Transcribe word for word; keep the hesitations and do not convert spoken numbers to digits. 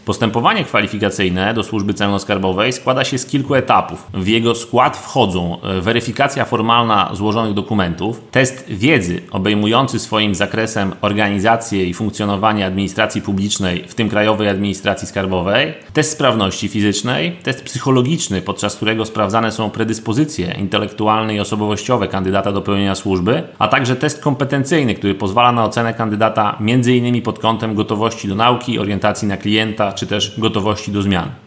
Postępowanie kwalifikacyjne do służby celno-skarbowej składa się z kilku etapów. W jego skład wchodzą weryfikacja formalna złożonych dokumentów, test wiedzy obejmujący swoim zakresem organizację i funkcjonowanie administracji publicznej, w tym Krajowej Administracji Skarbowej, test sprawności fizycznej, test psychologiczny, podczas którego sprawdzane są predyspozycje intelektualne i osobowościowe kandydata do pełnienia służby, a także test kompetencyjny, który pozwala na ocenę kandydata m.in. pod kątem gotowości do nauki, orientacji na klienta, czy też gotowości do zmian.